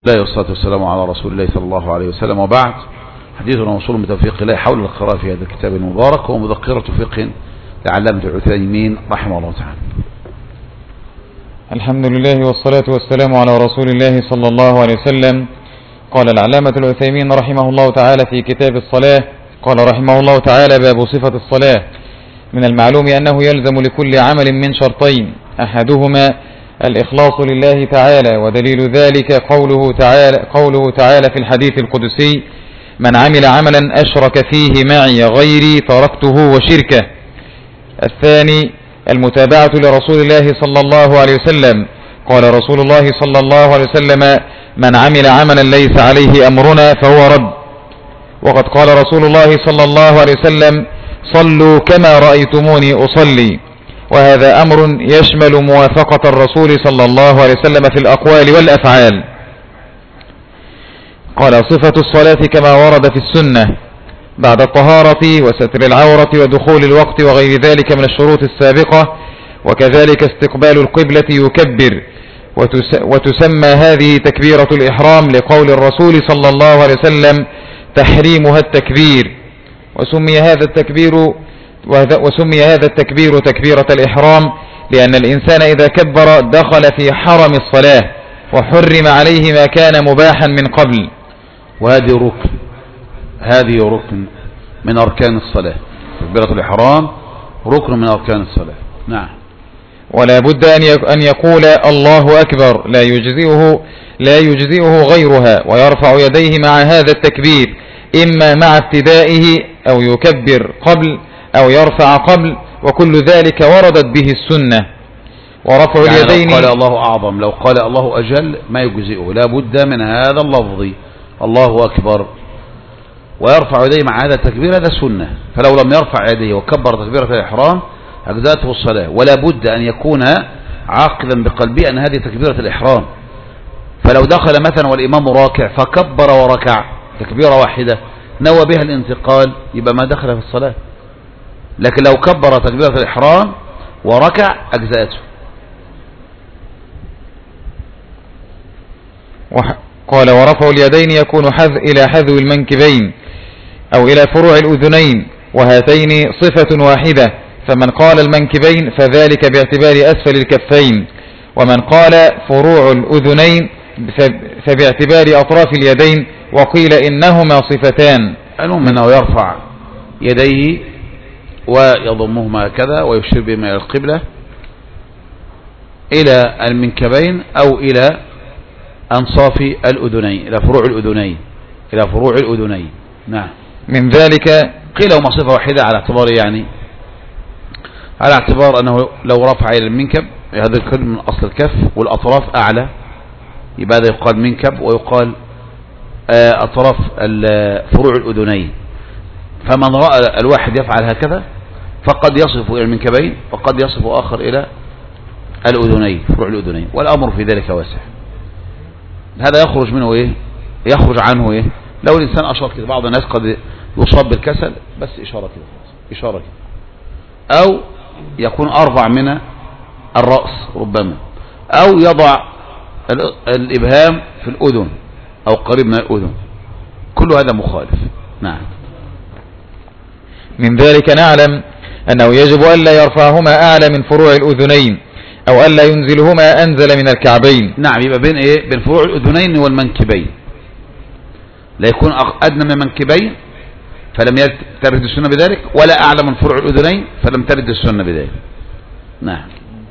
الله والصلاة والسلام على رسول الله صلى الله عليه وسلم، وبعد. حديثنا موصول بتوفيق الله حول القراءة في هذا الكتاب المبارك، ومذكرة فقه لعلامة العثيمين رحمه الله تعالى. الحمد لله والصلاة والسلام على رسول الله صلى الله عليه وسلم. قال العلامة العثيمين رحمه الله تعالى في كتاب الصلاة، قال رحمه الله تعالى: باب صفة الصلاة. من المعلوم أنه يلزم لكل عمل من شرطين، أحدهما الإخلاص لله تعالى، ودليل ذلك قوله تعالى في الحديث القدسي: من عمل عملا أشرك فيه معي غيري تركته وشركه. الثاني المتابعة لرسول الله صلى الله عليه وسلم، قال رسول الله صلى الله عليه وسلم: من عمل عملا ليس عليه أمرنا فهو رد. وقد قال رسول الله صلى الله عليه وسلم: صلوا كما رأيتموني أصلي. وهذا أمر يشمل موافقة الرسول صلى الله عليه وسلم في الأقوال والأفعال. قال: صفة الصلاة كما ورد في السنة بعد الطهارة وستر العورة ودخول الوقت وغير ذلك من الشروط السابقة، وكذلك استقبال القبلة يكبر، وتسمى هذه تكبيرة الإحرام لقول الرسول صلى الله عليه وسلم: تحريمها التكبير. وسمي هذا التكبير تكبيرة الإحرام لأن الإنسان إذا كبر دخل في حرم الصلاة، وحرم عليه ما كان مباحا من قبل. وهذه ركن من أركان الصلاة. تكبيرة الإحرام ركن من أركان الصلاة. نعم. ولا بد أن يقول الله أكبر، لا يجزئه غيرها، ويرفع يديه مع هذا التكبير، إما مع ابتدائه أو يكبر قبل أو يرفع قبل، وكل ذلك وردت به السنة. ورفع اليدين، لو قال الله أعظم، لو قال الله أجل ما يجزئه، لا بد من هذا اللفظ الله أكبر، ويرفع يديه مع هذا التكبير، هذا سنة. فلو لم يرفع يديه وكبر تكبيرة الإحرام أجزأته الصلاة، ولا بد أن يكون عاقلا بقلبه أن هذه تكبيرة الإحرام. فلو دخل مثلا والإمام راكع فكبر وركع تكبيرة واحدة نوى بها الانتقال، يبقى ما دخل في الصلاة. لكن لو كبر تكبيرة الإحرام وركع أجزأته. قال: ورفع اليدين يكون إلى حذو المنكبين أو إلى فروع الأذنين، وهاتين صفة واحدة، فمن قال المنكبين فذلك باعتبار أسفل الكفين، ومن قال فروع الأذنين فباعتبار أطراف اليدين، وقيل إنهما صفتان. المهم أنه يرفع يديه ويضمهما هكذا ويشير بهما إلى القبلة إلى المنكبين أو إلى أنصاف الأذنين، إلى فروع الأذنين. نعم. من ذلك قيل هما صفة واحدة على اعتبار أنه لو رفع إلى المنكب، هذا الكلم من أصل الكف والأطراف أعلى، يبقى هذا يقال منكب، ويقال أطراف فروع الأذنين. فمن رأى الواحد يفعل هكذا فقد يصف إلى المنكبين، وقد يصف آخر إلى الأذنين، فروع الأذنين، والأمر في ذلك واسع. هذا يخرج منه يخرج عنه لو الإنسان أشار كده. بعض الناس قد يصاب بالكسل، بس إشارة كده، أو يكون أرفع من الرأس ربما، أو يضع الإبهام في الأذن أو قريب من الأذن، كل هذا مخالف. نعم. من ذلك نعلم أنه يجب ألا يرفعهما أعلى من فروع الأذنين، أو ألا ينزلهما أنزل من الكعبين. نعم. يبقى بين فروع الأذنين والمنكبين، لا يكون أدنى من المنكبين فلم ترد السنة بذلك، ولا أعلى من فروع الأذنين فلم ترد السنة بذلك. نعم.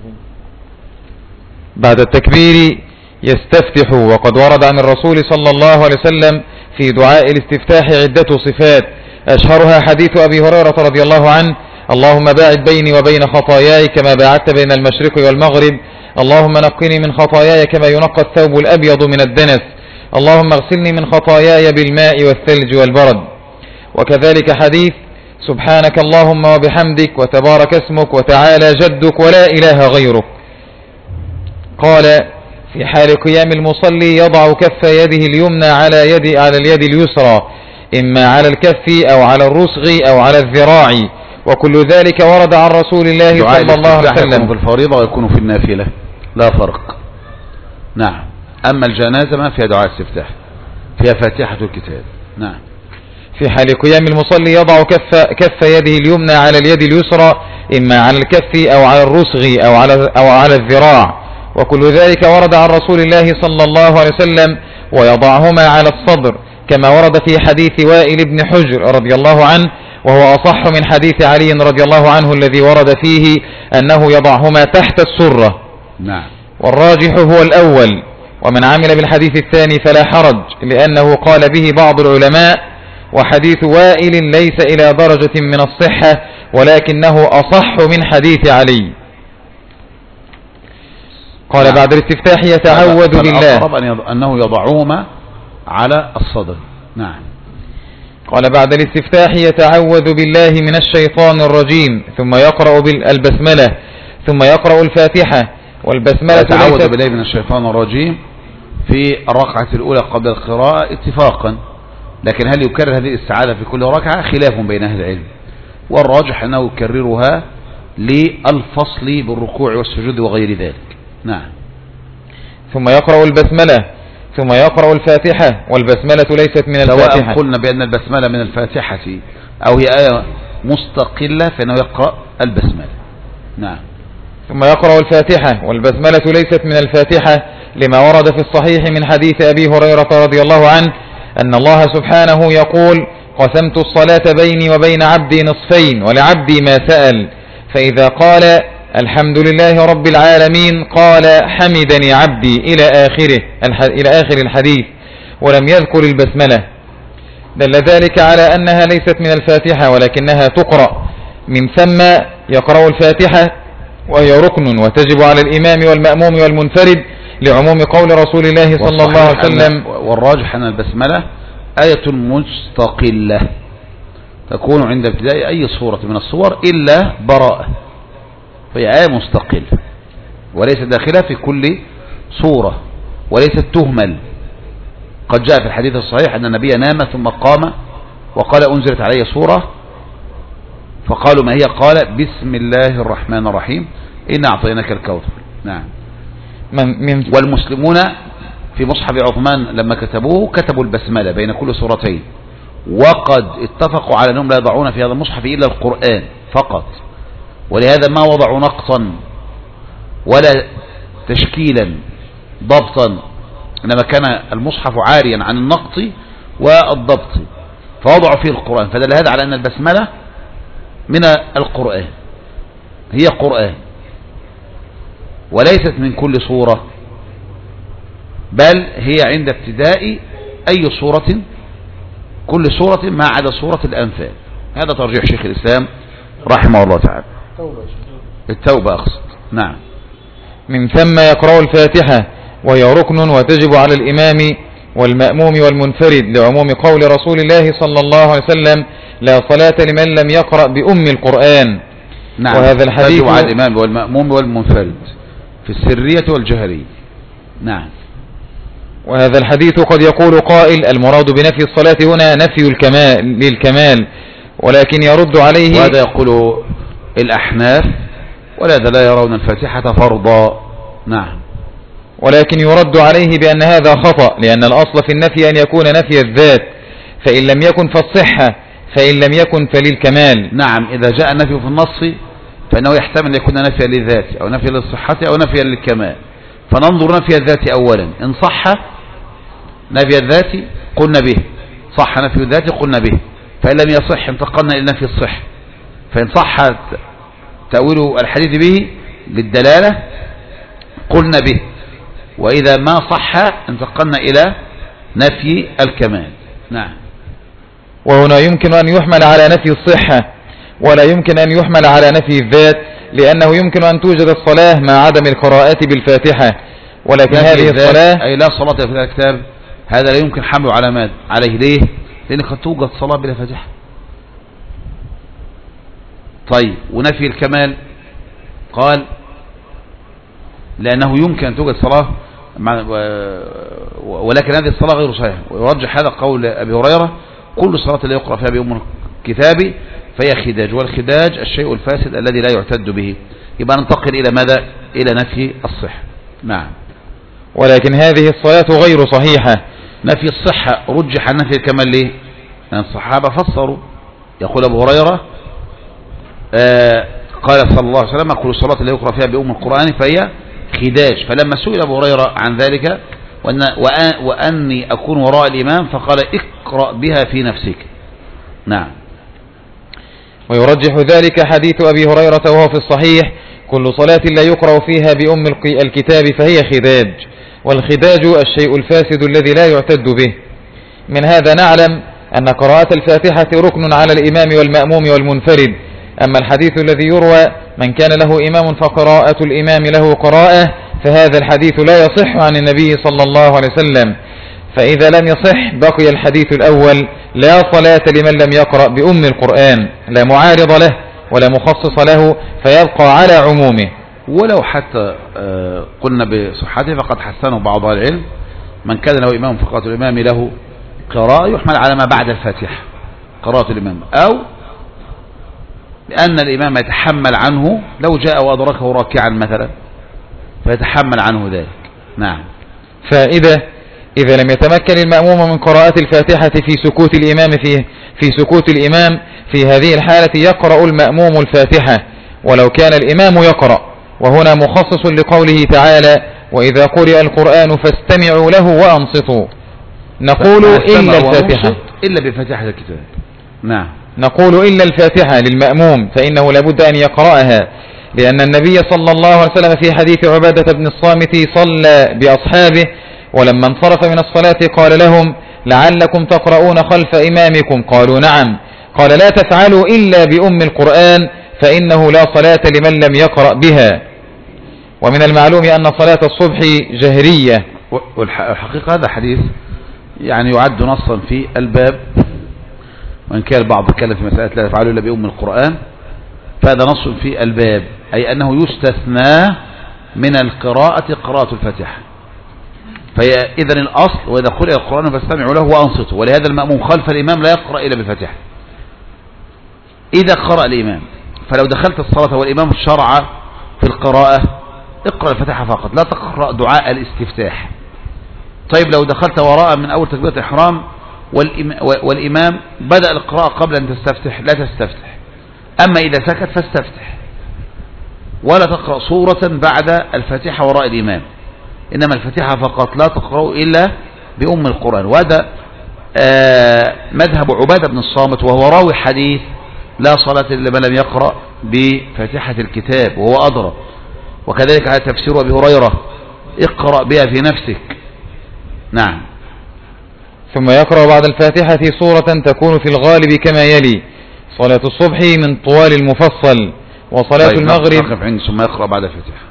بعد التكبير يستفتح، وقد ورد عن الرسول صلى الله عليه وسلم في دعاء الاستفتاح عدة صفات، أشهرها حديث أبي هريرة رضي الله عنه: اللهم باعد بيني وبين خطاياي كما باعدت بين المشرق والمغرب، اللهم نقني من خطاياي كما ينقى الثوب الأبيض من الدنس، اللهم اغسلني من خطاياي بالماء والثلج والبرد. وكذلك حديث: سبحانك اللهم وبحمدك وتبارك اسمك وتعالى جدك ولا إله غيرك. قال: في حال قيام المصلي يضع كف يده اليمنى على اليد اليسرى، إما على الكف أو على الرسغ أو على الذراع، وكل ذلك ورد عن رسول الله صلى الله عليه وسلم. يكون في الفريضة ويكون في النافلة، لا فرق. نعم. أما الجنازة ما فيها دعاء استفتاح، فيها فاتحة الكتاب. نعم. في حال قيام المصلي يضع كف يده اليمنى على اليد اليسرى، إما على الكف أو على الرسغ أو على الذراع، وكل ذلك ورد عن رسول الله صلى الله عليه وسلم، ويضعهما على الصدر كما ورد في حديث وائل بن حجر رضي الله عنه، وهو أصح من حديث علي رضي الله عنه الذي ورد فيه أنه يضعهما تحت السرة. نعم. والراجح هو الأول، ومن عمل بالحديث الثاني فلا حرج، لأنه قال به بعض العلماء، وحديث وائل ليس إلى درجة من الصحة، ولكنه أصح من حديث علي. قال نعم. بعد الاستفتاح يتعوذ بالله، الأقرب أنه يضعهما على الصدر. نعم. قال بعد الاستفتاح يتعوذ بالله من الشيطان الرجيم، ثم يقرأ البسملة، ثم يقرأ الفاتحة، والبسملة يتعوذ بالله من الشيطان الرجيم في الركعة الأولى قبل القراءة اتفاقا، لكن هل يكرر هذه الاستعاذة في كل ركعة؟ خلاف بين أهل العلم، والراجح أنه يكررها للفصل بالركوع والسجود وغير ذلك. نعم. ثم يقرأ البسملة، ثم يقرأ الفاتحة، والبسملة ليست من الفاتحة. سواء قلنا بأن البسملة من الفاتحة أو هي آية مستقلة فإنه يقرأ البسملة. نعم. ثم يقرأ الفاتحة، والبسملة ليست من الفاتحة، لما ورد في الصحيح من حديث أبي هريرة رضي الله عنه أن الله سبحانه يقول: قسمت الصلاة بيني وبين عبدي نصفين، ولعبدي ما سأل، فإذا قال الحمد لله رب العالمين قال حمدني عبدي إلى آخر الحديث، ولم يذكر البسملة. دل ذلك على أنها ليست من الفاتحة، ولكنها تقرأ. من ثم يقرأ الفاتحة، وهي ركن وتجب على الإمام والمأموم والمنفرد، لعموم قول رسول الله صلى الله عليه وسلم. والراجح أن البسملة آية مستقلة تكون عند ابتداء أي صورة من الصور إلا براءة، فهي آية مستقلة وليس داخلة في كل صورة، وليست تهمل. قد جاء في الحديث الصحيح أن النبي نام ثم قام وقال أنزلت علي صورة، فقالوا ما هي؟ قال بسم الله الرحمن الرحيم إنا أعطيناك الكوثر. نعم. والمسلمون في مصحف عثمان لما كتبوا البسملة بين كل سورتين، وقد اتفقوا على أنهم لا يضعون في هذا المصحف إلا القرآن فقط، ولهذا ما وضعوا نقطا ولا تشكيلا ضبطا، إنما كان المصحف عاريا عن النقط والضبط فوضعوا فيه القرآن، فدل هذا على أن البسملة من القرآن، هي قرآن وليست من كل صورة، بل هي عند ابتداء أي صورة، كل صورة ما عدا صورة الأنفال. هذا ترجيح شيخ الإسلام رحمه الله تعالى. التوبة أقصد. نعم. من ثم يقرأ الفاتحة، وهي ركن وتجب على الإمام والمأموم والمنفرد، لعموم قول رسول الله صلى الله عليه وسلم: لا صلاة لمن لم يقرأ بأم القرآن. نعم. وهذا الحديث تجب على الإمام والمأموم والمنفرد في السرية والجهرية. نعم. وهذا الحديث قد يقول قائل: المراد بنفي الصلاة هنا نفي للكمال، ولكن يرد عليه. وهذا يقول الأحناف، ولهذا لا يرون الفاتحة فرضا. نعم. ولكن يرد عليه بأن هذا خطأ، لأن الأصل في النفي أن يكون نفي الذات، فإن لم يكن فالصحة، فإن لم يكن فللكمال. نعم. إذا جاء النفي في النص فإنه يحتمل يكون نفيا للذات أو نفيا للصحة أو نفيا للكمال، فننظر نفي الذات أولا، إن صح نفي الذات قلنا به، صح نفي الذات قلنا به، فإن لم يصح انتقلنا إلى نفي الصح، فإن صح تأويل الحديث به للدلالة قلنا به، وإذا ما صح انتقلنا إلى نفي الكمال. نعم. وهنا يمكن أن يحمل على نفي الصحة، ولا يمكن أن يحمل على نفي الذات، لأنه يمكن أن توجد الصلاة مع عدم القراءة بالفاتحة، ولكن هذه الصلاة أي لا صلاة في الكتاب، هذا لا يمكن حمله علامات عليه. ليه؟ لأن قد توجد صلاة بلا فاتحة. طيب، ونفي الكمال قال لأنه يمكن أن توجد صلاة ولكن هذه الصلاة غير صحيحة، ويرجح هذا قول أبي هريرة: كل صلاة لا يقرأ فيها بأم الكتاب فهي خداج، والخداج الشيء الفاسد الذي لا يعتد به. يبقى ننتقل إلى ماذا؟ إلى نفي الصحة. نعم. ولكن هذه الصلاة غير صحيحة. نفي الصحة رجح نفي الكمال ليه؟ لأن الصحابة فسروا. يقول أبو هريرة قال صلى الله عليه وسلم كل الصلاة اللي يقرأ فيها بأم القرآن فهي خداج. فلما سئل أبو هريرة عن ذلك وأني أكون وراء الإمام فقال اقرأ بها في نفسك. نعم. ويرجح ذلك حديث أبي هريرة وهو في الصحيح كل صلاة لا يقرأ فيها بأم الكتاب فهي خداج، والخداج الشيء الفاسد الذي لا يعتد به. من هذا نعلم أن قراءة الفاتحة ركن على الإمام والمأموم والمنفرد. أما الحديث الذي يروى من كان له إمام فقراءة الإمام له قراءة فهذا الحديث لا يصح عن النبي صلى الله عليه وسلم. فإذا لم يصح بقي الحديث الأول لا صلاة لمن لم يقرأ بأم القرآن، لا معارض له ولا مخصص له فيبقى على عمومه. ولو حتى قلنا بصحته فقد حسنه بعض العلم من كان له إمام فقراءة الإمام له قراءة يحمل على ما بعد الفاتحة قراءة الإمام، أو لأن الإمام يتحمل عنه لو جاء وأدركه راكعا مثلا فيتحمل عنه ذلك. نعم. فائدة: إذا لم يتمكن المأموم من قراءة الفاتحة في سكوت الإمام في هذه الحالة يقرأ المأموم الفاتحة ولو كان الإمام يقرأ. وهنا مخصص لقوله تعالى: وإذا قرئ القرآن فاستمعوا له وأنصتوا. نقول إلا الفاتحة إلا بفاتحة الكتاب. نعم. نقول إلا الفاتحة للمأموم فإنه لابد أن يقرأها، لأن النبي صلى الله عليه وسلم في حديث عبادة بن الصامت صلى بأصحابه ولما انصرف من الصلاة قال لهم: لعلكم تقرؤون خلف إمامكم؟ قالوا: نعم. قال: لا تفعلوا إلا بأم القرآن فإنه لا صلاة لمن لم يقرأ بها. ومن المعلوم أن صلاة الصبح جهرية. والحقيقة هذا حديث يعني يعد نصا في الباب، وإن كان البعض يتكلم في مسألة لا تفعلوا إلا بأم القرآن، فهذا نص في الباب، أي أنه يستثنى من القراءة قراءة الفاتحة. فإذا الأصل وإذا قرئ القرآن فاستمعوا له وأنصتوا، ولهذا المأموم خلف الإمام لا يقرأ إلا بالفاتحة إذا قرأ الإمام. فلو دخلت الصلاة والإمام شرع في القراءة اقرأ الفاتحة فقط، لا تقرأ دعاء الاستفتاح. طيب لو دخلت وراء من أول تكبيرة الإحرام والإمام بدأ القراءة قبل أن تستفتح لا تستفتح، أما إذا سكت فاستفتح، ولا تقرأ سورة بعد الفاتحة وراء الإمام، إنما الفاتحة فقط لا تقرأ إلا بأم القرآن. وهذا مذهب عبادة بن الصامت وهو راوي حديث لا صلاة لمن لم يقرأ بفاتحة الكتاب وهو أدرى. وكذلك على تفسير أبي هريرة: اقرأ بها في نفسك. نعم. ثم يقرأ بعد الفاتحة سورة تكون في الغالب كما يلي: صلاة الصبح من طوال المفصل، وصلاة المغرب ثم يقرأ بعد الفاتحة.